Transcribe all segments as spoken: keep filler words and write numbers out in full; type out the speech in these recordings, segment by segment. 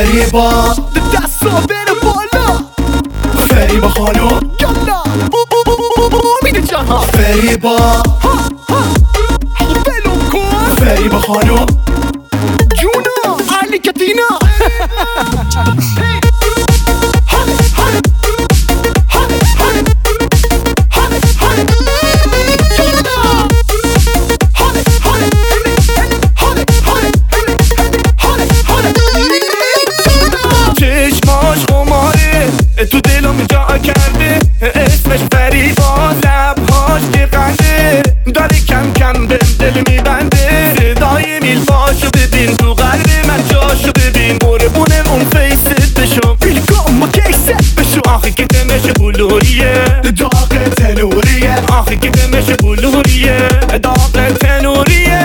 فریبا دستا بره بالا، فریبا خانم یالا امید جهان، فریبا بلو کن، فریبا خانم جونا علی کتینا تو دلم جا کرده اسمش فریبا، لبهاش گرقنده داره کم کم به دل میبنده، صدای میلفاشو ببین تو قلب من جاشو ببین، قربونه اون فیست بشو بیلگام ما کیست بشو، آخی که دمش بلوریه داغ تنوریه، آخی که دمش بلوریه داغ تنوریه.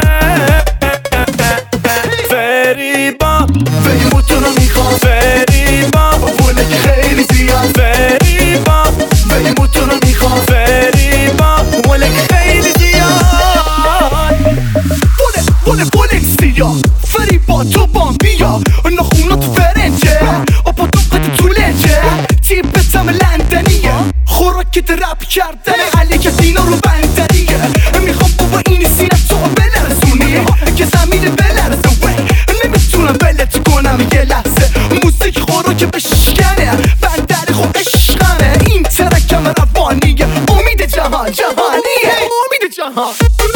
فریبا فریموتونو میخوام، فریبا ولک خیلی زیاد، فریبا فریموتونو میخوام، فریبا ولک خیلی زیاد، بوله بوله بوله زیاد، فریبا تو بام بیا نخونات فرنجه اپا دوقت تو لنجه، تیپتم لندنیه خوراکت رپ کردن علی کتینا رو بندریه، میخوام بابا این سینه تو بلرزونی که زمین بلرزه، وی نمیتونم بلت کنم یه لحظه، موزیک خوراک بشکنه بندر خو عشقمه، این ترکم روانیه امید جهان جهانیه امید جهان.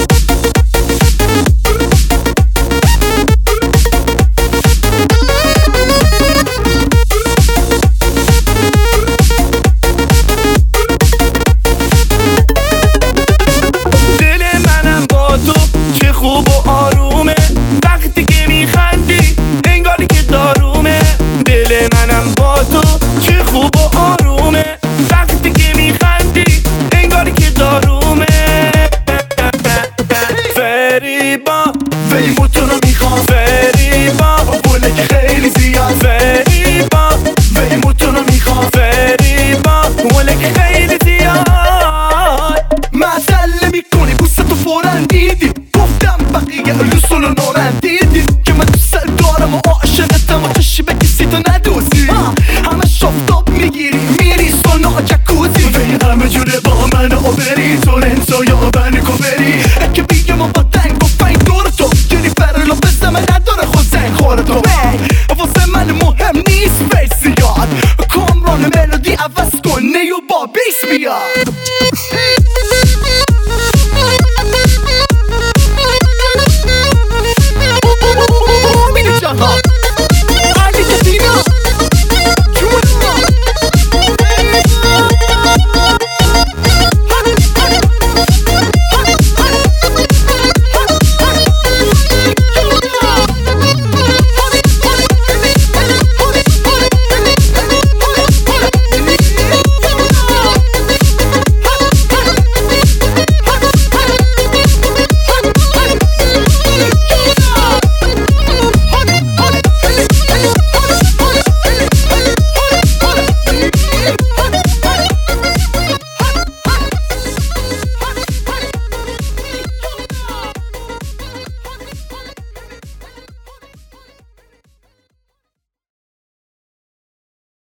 خوب و آرومه وقتی که میخندی انگاری که دارومه، دل منم با تو چه خوب و آرومه وقتی که میخندی انگاری که دارومه. فریبا فریموتونو میخوام، فریبا ولک خیلی زیاد، فریبا فریموتونو میخوام، فریبا ولک خیلی زیاد. معطله میکنی بوستو فورن دیدی، گفتم بقیه رسول و نورن دیدی که من دوست دارم و عاشقتم و تشی به کسی تو ندوزی، همه شفتاب میگیری میری سونا جکوزی، وی همه جوره با من و بری تورنتو یا ونکووری، که بیگم و با دنگ و فنگ دور تو گری فرلو بزمه نداره خود زنگ خور تو، واسه من مهم نیست فیس زیاد، کامران ملودی عوض کن نیو با بیس بیاد.